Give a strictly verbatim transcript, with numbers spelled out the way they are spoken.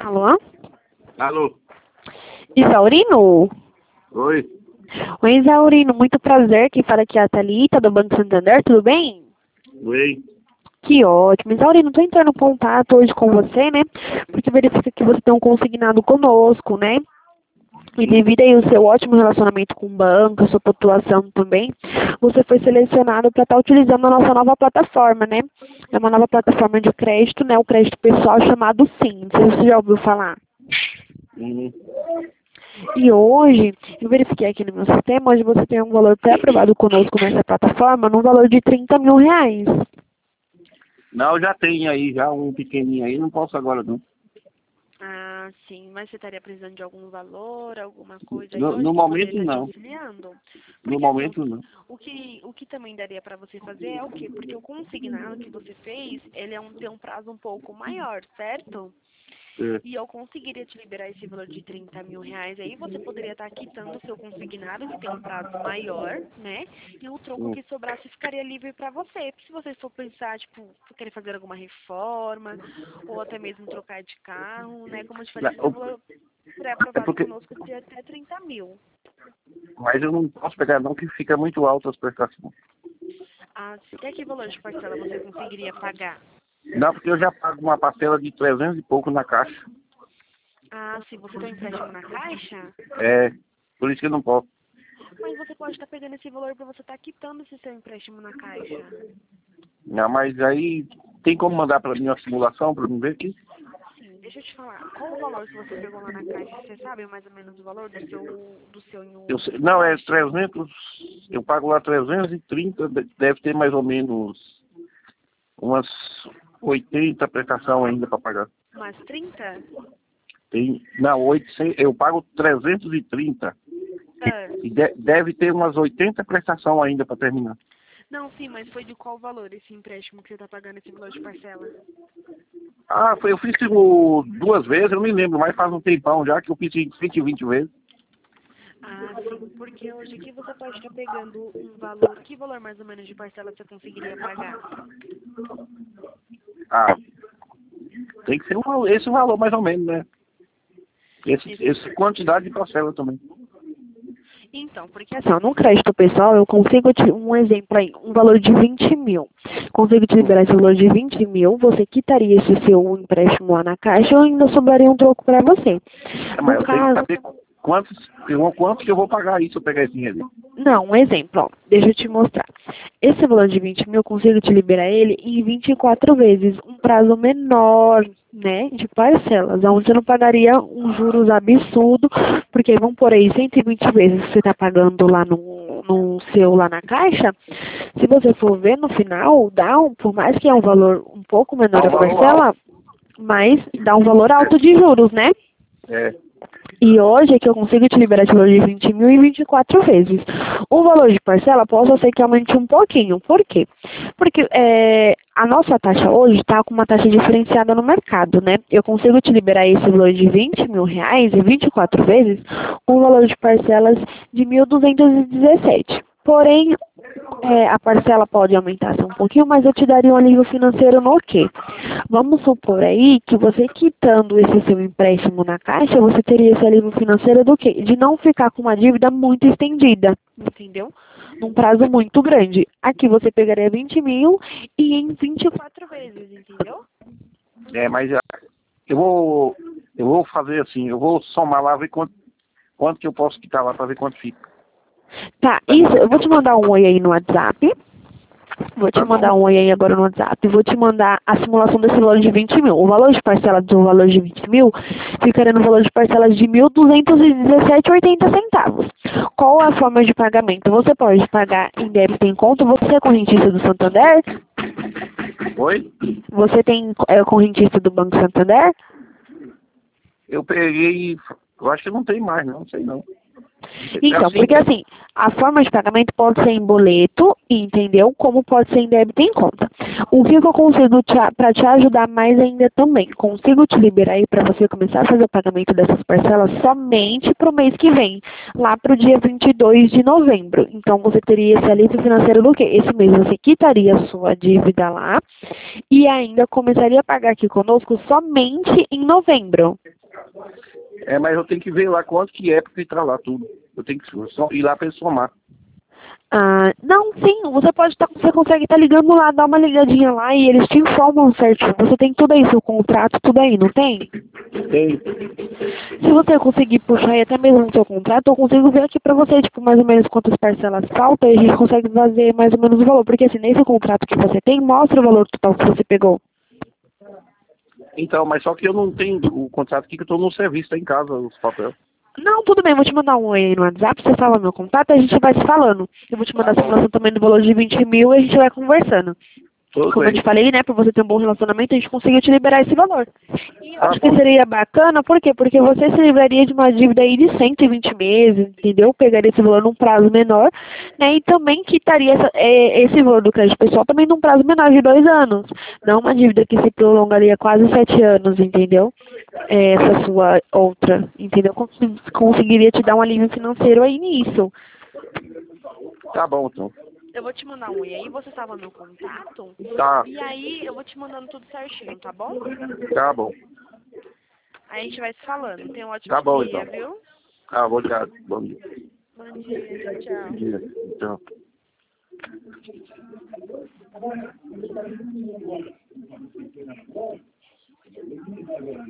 Alô? Alô? Isaurino? Oi? Oi, Isaurino, muito prazer. Quem fala aqui é a Thalita, do Banco Santander, tudo bem? Oi? Que ótimo. Isaurino, estou entrando em contato hoje com você, né? Porque verifica que você tem um consignado conosco, né? E devido aí ao seu ótimo relacionamento com o banco, a sua pontuação também, você foi selecionado para estar utilizando a nossa nova plataforma, né? É uma nova plataforma de crédito, né? O crédito pessoal chamado Sim. Não sei se você já ouviu falar. Uhum. E hoje, eu verifiquei aqui no meu sistema, hoje você tem um valor pré-aprovado conosco nessa plataforma, num valor de trinta mil reais. Não, já tem aí, já um pequenininho aí, não posso agora não. Ah, sim, mas você estaria precisando de algum valor, alguma coisa aí No, hoje no que poderia momento estar te não. auxiliando? No Porque assim, momento não. o que, o que também daria para você fazer é o quê? Porque o consignado que você fez, ele é um, tem um prazo um pouco maior, certo? É. E eu conseguiria te liberar esse valor de trinta mil reais aí, você poderia estar quitando o seu consignado, que tem um prazo maior, né? E o troco Hum. que sobrasse ficaria livre para você. Se você for pensar, tipo, querer fazer alguma reforma, ou até mesmo trocar de carro, né? Como eu te falei, Não, você tem um o- valor É pré-aprovado porque, conosco de até trinta mil. mas eu não posso pegar não, que fica muito alto as prestações. Ah, até que valor de parcela você conseguiria pagar? Não, porque eu já pago uma parcela de trezentos e pouco na caixa. Ah, se você tem um empréstimo na caixa? É, por isso que eu não posso. Mas você pode estar pegando esse valor para você estar quitando esse seu empréstimo na caixa. Não, mas aí tem como mandar para mim uma simulação para mim ver aqui? Sim, deixa eu te falar. Qual o valor que você pegou lá na caixa? Você sabe mais ou menos o valor do seu, do seu Eu sei- não, é empréstimo? trezentos, eu pago lá trezentos e trinta, de- deve ter mais ou menos umas oitenta prestação ainda para pagar. Umas trinta? Tem, não, oitocentos, eu pago trezentos e trinta Ah, e de- deve ter umas oitenta prestação ainda para terminar. não, sim, mas foi de qual valor esse empréstimo que você está pagando esse valor de parcela? Ah, foi, eu fiz tipo, duas vezes, eu não me lembro, mas faz um tempão já que eu fiz cento e vinte vezes. Ah, sim, porque hoje aqui você pode estar pegando um valor. Que valor mais ou menos de parcela você conseguiria pagar? Ah, tem que ser um, esse valor mais ou menos, né? Esse, Esse- essa quantidade de parcela também. Então, porque assim, ó, no crédito pessoal, eu consigo te, um exemplo aí, um valor de vinte mil. Consigo te liberar esse valor de vinte mil, você quitaria esse seu empréstimo lá na caixa ou ainda sobraria um troco para você. É, mas No eu tenho que caso, saber quantos, quanto que eu vou pagar aí se eu pegar esse dinheiro. não, um exemplo, ó, deixa eu te mostrar. Esse valor de vinte mil, eu consigo te liberar ele em vinte e quatro vezes, um prazo menor, né, de parcelas, onde você não pagaria uns juros absurdos, porque vamos por aí cento e vinte vezes que você está pagando lá no, no seu, lá na caixa, se você for ver no final, dá um, por mais que é um valor um pouco menor Dá a um valor alto. parcela, mas dá um valor alto de juros, né? É. E hoje é que eu consigo te liberar esse valor de vinte mil em vinte e quatro vezes. O valor de parcela posso ser que aumente um pouquinho. Por quê? Porque é, a nossa taxa hoje está com uma taxa diferenciada no mercado, né? Eu consigo te liberar esse valor de vinte mil reais em vinte e quatro vezes, um valor de parcelas de mil duzentos e dezessete. Porém, é, a parcela pode aumentar um pouquinho, mas eu te daria um alívio financeiro no quê? Vamos supor aí que você quitando esse seu empréstimo na caixa, você teria esse alívio financeiro do quê? De não ficar com uma dívida muito estendida, entendeu? Num prazo muito grande. Aqui você pegaria vinte mil e em vinte e quatro vezes, entendeu? É, mas ah, eu vou, eu vou fazer assim, eu vou somar lá, ver quanto, quanto que eu posso quitar lá para ver quanto fica. Tá, isso, eu vou te mandar um oi aí no WhatsApp. Vou te Tá bom? mandar um oi aí agora no WhatsApp. Vou te mandar a simulação desse valor de vinte mil. O valor de parcela do valor de vinte mil ficaria no valor de parcelas de mil duzentos e dezessete reais e oitenta centavos. Qual a forma de pagamento? Você pode pagar em débito em conta. Você é correntista do Santander? Oi? Você tem é correntista do Banco Santander? Eu peguei, eu acho que não tem mais, não, sei não. Então, Assim, porque assim, a forma de pagamento pode ser em boleto, entendeu? Como pode ser em débito em conta. O que que eu consigo para te ajudar mais ainda também? Consigo te liberar aí para você começar a fazer o pagamento dessas parcelas somente para o mês que vem, lá para o dia vinte e dois de novembro. Então, você teria esse alívio financeiro do quê? Esse mês você quitaria a sua dívida lá e ainda começaria a pagar aqui conosco somente em novembro. É, mas eu tenho que ver lá quanto que é para entrar lá tudo. Eu tenho que só ir lá para somar. Ah, não, sim, você pode estar, você consegue estar ligando lá, dá uma ligadinha lá e eles te informam certinho. Você tem tudo aí, seu contrato, tudo aí, não tem? Tem. Se você conseguir puxar aí até mesmo no seu contrato, eu consigo ver aqui pra você, tipo, mais ou menos quantas parcelas faltam e a gente consegue fazer mais ou menos o valor. Porque assim, nesse contrato que você tem, mostra o valor total que você pegou. Então, mas só que eu não tenho o contrato aqui, que eu estou no serviço, tá em casa, os papéis. Não, tudo bem, vou te mandar um oi aí no WhatsApp, você fala meu contato, a gente vai se falando. Eu vou te mandar a simulação também do valor de vinte mil e a gente vai conversando. Tudo Como eu bem. te falei, né, por você ter um bom relacionamento, a gente conseguiu te liberar esse valor. E eu Tá acho que bom. seria bacana, por quê? Porque você se livraria de uma dívida aí de cento e vinte meses, entendeu? Pegaria esse valor num prazo menor, né, e também quitaria essa, é, esse valor do crédito pessoal também num prazo menor de dois anos. Não uma dívida que se prolongaria quase sete anos, entendeu? É, essa sua outra, entendeu? Cons conseguiria te dar um alívio financeiro aí nisso. Tá bom, então. Eu vou te mandar um e aí você salva meu contato Tá. e aí eu vou te mandando tudo certinho, tá bom? Tá bom. Aí a gente vai se falando. Tenha um ótimo Tá bom, dia, então. viu? Ah, obrigado. Bom dia. Bom dia, tchau, tchau. Bom dia. Tchau.